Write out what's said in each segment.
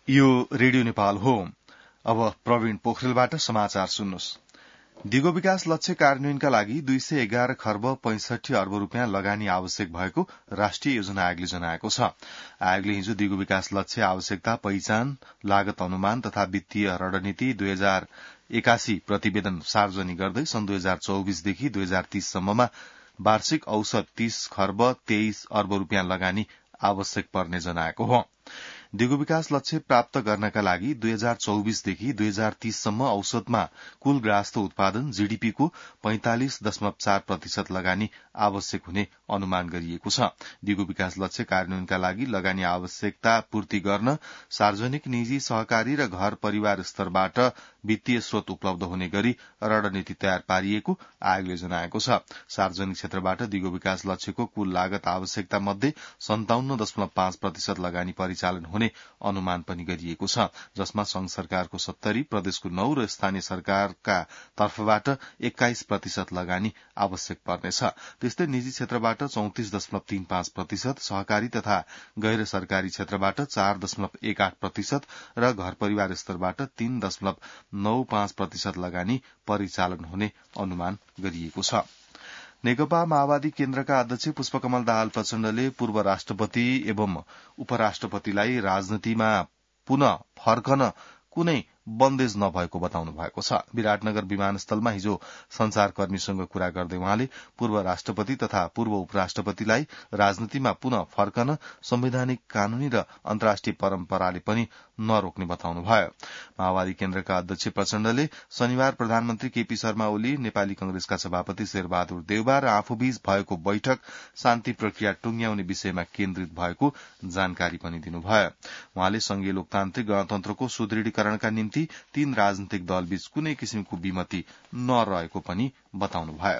यो रेडियो नेपाल हो। अब प्रवीण पोखरेलबाट समाचार सुन्नुहोस्। दिगो विकास लक्ष्य कार्यान्वयनका लागि 211 खर्ब 65 अर्ब रूपियाँ लगानी आवश्यक भएको राष्ट्रिय योजना आयोगले जनाएको छ। आयोगले हिजो दिगो विकास लक्ष्य आवश्यकता पहिचान, लागत अनुमान तथा वित्तीय रणनीति 2081 प्रतिवेदन सार्वजनिक गर्दै सन् 2024 देखि 2030 सम्ममा वार्षिक औसत 30 खर्ब 23 अर्ब रूपियाँ लगानी आवश्यक पर्ने जनाएको हो। दिगो विकास लक्ष्य प्राप्त गर्नका लागि 2024 देखि 2030 सम्म औसतमा कुल ग्राहस्थ उत्पादन जीडीपी को 45.4% लगानी आवश्यक हुने अनुमान गरिएको छ। दिगो विकास लक्ष्य कार्यान्वयनका लागि लगानी आवश्यकता पूर्ति गर्न सार्वजनिक, निजी, सहकारी र घर परिवार स्तरबाट वित्तीय स्रोत उपलब्ध हुने गरी रणनीति तयार पारिएको आयोगले जनाएको छ। सार्वजनिक क्षेत्रबाट दिगो विकास लक्ष्यको कुल लागत आवश्यकता मध्ये 57.5% लगानी परिचालन हुने अनुमान पनि गरिएको छ, जसमा संघ सरकारको 70, प्रदेशको 9 र स्थानीय सरकारका तर्फबाट 21% लगानी आवश्यक पर्नेछ। त्यस्तै निजी क्षेत्रबाट 34.35%, सहकारी तथा गैर सरकारी क्षेत्रबाट 4.18% र घर परिवार स्तरबाट 3.95% लगानी परिचालन हुने अनुमान गरिएको छ। नेकपा माओवादी केन्द्रका अध्यक्ष पुष्पकमल दाहाल प्रचण्डले पूर्व राष्ट्रपति एवं उपराष्ट्रपतिलाई राजनीतिमा पुनः फर्कन कुनै बन्देज नभएको बताउनु भएको छ। विराटनगर विमानस्थलमा हिजो संचारकर्मीसँग कुरा गर्दै उहाँले पूर्व राष्ट्रपति तथा पूर्व उपराष्ट्रपतिलाई राजनीतिमा पुनः फर्कन संवैधानिक, कानूनी र अन्तर्राष्ट्रिय परम्पराले पनि नरोक्ने बताउनुभयो। माओवादी केन्द्रका अध्यक्ष प्रचण्डले शनिबार प्रधानमन्त्री केपी शर्मा ओली, नेपाली कंग्रेसका सभापति शेरबहादुर देउबा र आफूबीच भएको बैठक शान्ति प्रक्रिया टुंग्याउने विषयमा केन्द्रित भएको जानकारी पनि दिनुभयो। उहाँले संघीय लोकतान्त्रिक गणतन्त्रको सुदृढीकरणका निम्ति 3 राजनीतिक दलबीच कुनै किसिमको विमति नरहेको पनि बताउनुभयो।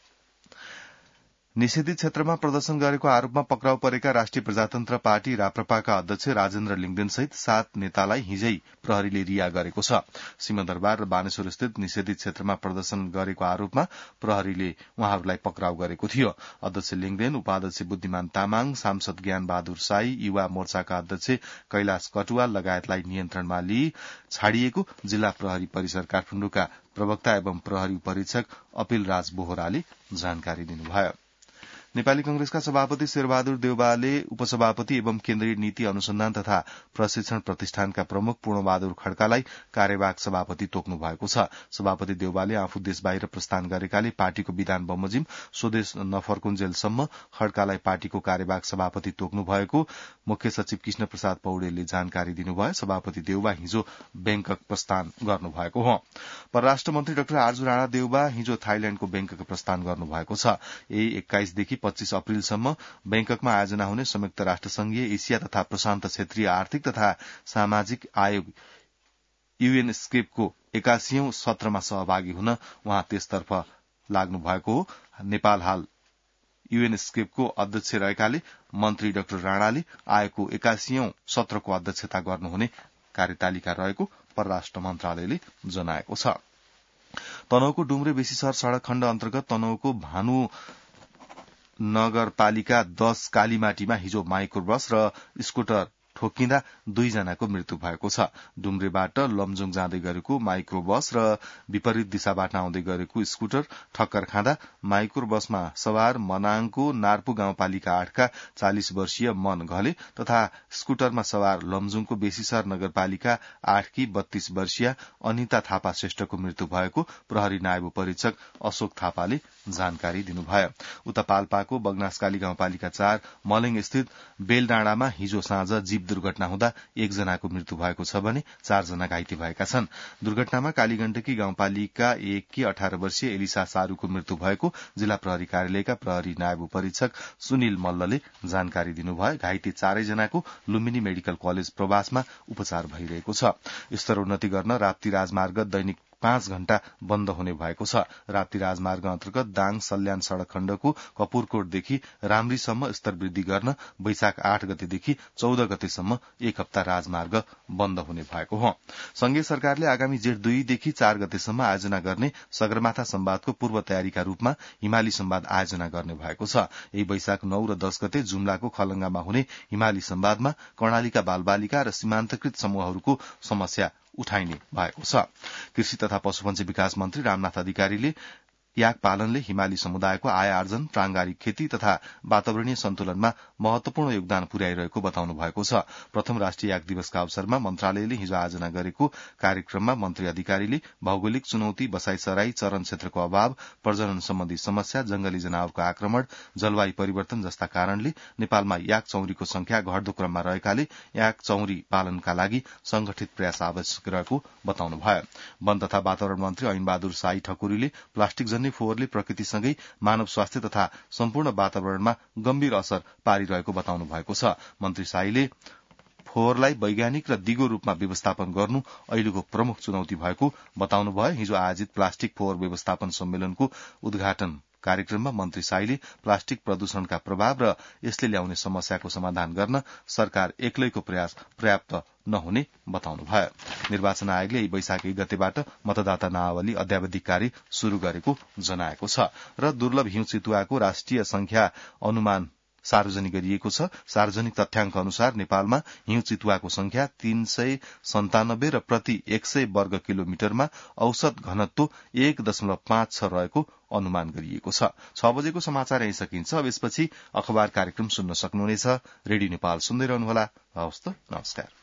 निषेधित क्षेत्रमा प्रदर्शन गरेको आरोपमा पक्राउ परेका राष्ट्रिय प्रजातन्त्र पार्टी राप्रपाका अध्यक्ष राजेन्द्र लिङदेन सहित 7 नेतालाई हिजै प्रहरीले रिहा गरेको छ। सिंहदरबार र बानेश्वर स्थित निषेधित क्षेत्रमा प्रदर्शन गरेको आरोपमा प्रहरीले उहाँहरूलाई पक्राउ गरेको थियो। अध्यक्ष लिङदेन, उपाध्यक्ष बुद्धिमान तामाङ, सांसद ज्ञान बहादुर साई, युवा मोर्चाका अध्यक्ष कैलाश कटुवाल लगायतलाई नियन्त्रणमा लिई छाडिएको जिल्ला प्रहरी परिसर काठमाडौँका प्रवक्ता एवं प्रहरी परीक्षक अपिल राज बोहराले जानकारी दिनुभयो। नेपाली कंग्रेसका सभापति शेरबहादुर देउबाले उपसभापति एवं केन्द्रीय नीति अनुसन्धान तथा प्रशिक्षण प्रतिष्ठानका प्रमुख पूर्णबहादुर खड्कालाई कार्यवाहक सभापति तोक्नु भएको छ। सभापति देउबाले आफू देश बाहिर प्रस्थान गरेकाले पार्टीको विधान बमोजिम स्वदेश नफर्कुन्जेलसम्म खड्कालाई पार्टीको कार्यवाहक सभापति तोक्नु भएको मुख्य सचिव कृष्ण प्रसाद पौडेलले जानकारी दिनुभयो। सभापति देउबा हिजो ब्याङ्कक प्रस्थान गर्नुभएको हो। परराष्ट्र मन्त्री डाक्टर आर्जु राणा देउबा हिजो थाइल्याण्डको ब्याङ्कक प्रस्थान गर्नुभएको छ। यही 21 देखि 25 अप्रिलसम्म ब्याङ्ककमा आयोजना हुने संयुक्त राष्ट्रसंघीय एसिया तथा प्रशान्त क्षेत्रीय आर्थिक तथा सामाजिक आयोग यूएनस्केपको 81औं सत्रमा सहभागी हुन उहाँ त्यसतर्फ लाग्नु भएको हो। नेपाल हाल यूएनस्केपको अध्यक्ष रहेकाले मन्त्री डाक्टर राणाले आयोगको 81औं सत्रको अध्यक्षता गर्नुहुने कार्यतालिका रहेको परराष्ट्र मन्त्रालयले जनाएको छ। तनहुँको डुम्रे बेसीसर सड़क खण्ड अन्तर्गत तनहुँको भानु नगरपालिका 10 कालीमाटीमा हिजो माइक्रो बस र स्कुटर ठोकिँदा 2 जनाको मृत्यु भएको छ। डुम्रेबाट लमजुङ जाँदै गरेको माइक्रो बस र विपरीत दिशाबाट आउँदै गरेको स्कुटर ठक्कर खाँदा माइक्रो बसमा सवार मनाङको नार्पु गाउँपालिका 8 का 40 वर्षीय मन घले तथा स्कुटरमा सवार लमजुङको बेसीसर नगरपालिका 8 की 32 वर्षीय अनिता थापा श्रेष्ठको मृत्यु भएको प्रहरी नायब परीक्षक अशोक थापाले जानकारी दिनुभयो। उता पाल्पाको बगनासकाली गाउँपालिका 4 मलेङ स्थित बेलडाँडामा हिजो साँझ जीप दुर्घटना हुँदा 1 जनाको मृत्यु भएको छ भने 4 जना घाइते भएका छन्। दुर्घटनामा कालीगण्डकी गाउँपालिका 1 की 18 वर्षीय एलिसा सारूको मृत्यु भएको जिल्ला प्रहरी कार्यालयका प्रहरी नायब परीक्षक सुनिल मल्लले जानकारी दिनुभयो। घाइते 4 जनाको लुम्बिनी मेडिकल कलेज प्रवासमा उपचार भइरहेको छ। स्तरोन्नति गर्न राप्ती राजमार्ग दैनिक 5 घण्टा बन्द हुने भएको छ। राप्ती राजमार्ग अन्तर्गत दाङ सल्यान सड़क खण्डको कपूरकोटदेखि राम्रीसम्म स्तर वृद्धि गर्न वैशाख 8 गतेदेखि 14 गतेसम्म एक हप्ता राजमार्ग बन्द हुने भएको हो। संघीय सरकारले आगामी जेठ 2 देखि 4 गतेसम्म आयोजना गर्ने सगरमाथा सम्वादको पूर्व तयारीका रूपमा हिमाली सम्वाद आयोजना गर्ने भएको छ। यही वैशाख 9 र 10 गते जुम्लाको खलंगामा हुने हिमाली सम्वादमा कर्णालीका बालबालिका र सीमान्तकृत समूहहरूको समस्या उठाइने भएको छ। कृषि तथा पशुपन्छी विकास मन्त्री रामनाथ अधिकारीले याक पालनले हिमाली समुदायको आय आर्जन, प्रांगारिक खेती तथा वातावरणीय सन्तुलनमा महत्वपूर्ण योगदान पुर्याइरहेको बताउनु भएको छ। प्रथम राष्ट्रिय याक दिवसका अवसरमा मन्त्रालयले हिजो आयोजना गरेको कार्यक्रममा मन्त्री अधिकारीले भौगोलिक चुनौती, बसाईसराई, चरण क्षेत्रको अभाव, प्रजनन सम्बन्धी समस्या, जंगली जनावरको आक्रमण, जलवायु परिवर्तन जस्ता कारणले नेपालमा याक चौरीको संख्या घट्दो क्रममा रहेकाले याक चौरी पालनका लागि संगठित प्रयास आवश्यक रहेको बताउनुभयो। वन तथा वातावरण मन्त्री ऐनबहादुर शाही ठकुरीले प्लास्टिक फोहोरले प्रकृतिसँगै मानव स्वास्थ्य तथा सम्पूर्ण वातावरणमा गम्भीर असर पारिरहेको बताउनु भएको छ। मन्त्री शाहीले फोहोरलाई वैज्ञानिक र दिगो रूपमा व्यवस्थापन गर्नु अहिलेको प्रमुख चुनौती भएको बताउनुभयो। हिजो आयोजित प्लास्टिक फोहोर व्यवस्थापन सम्मेलनको उद्घाटन कार्यक्रममा मन्त्री शाहीले प्लास्टिक प्रदूषणका प्रभाव र यसले ल्याउने समस्याको समाधान गर्न सरकार एक्लैको प्रयास पर्याप्त नहुने बताउनुभयो। निर्वाचन आयोगले यही वैशाख 1 गतेबाट मतदाता नावली अद्यावधिक कार्य शुरू गरेको जनाएको छ र दुर्लभ हिउँ चितुवाको राष्ट्रिय संख्या अनुमान सार्वजनिक गरिएको छ। सार्वजनिक तथ्याङ्क अनुसार नेपालमा हिउँ चितुवाको संख्या 397 र प्रति 100 वर्ग किलोमिटरमा औसत घनत्व 1.56 रहेको अनुमान गरिएको छ। 6 बजेको समाचार यही सकिन्छ। अब यसपछि अखबार कार्यक्रम सुन्न सक्नुहुनेछ। रेडियो नेपाल सुन्दै रहनुहोला। हवस् त, नमस्कार।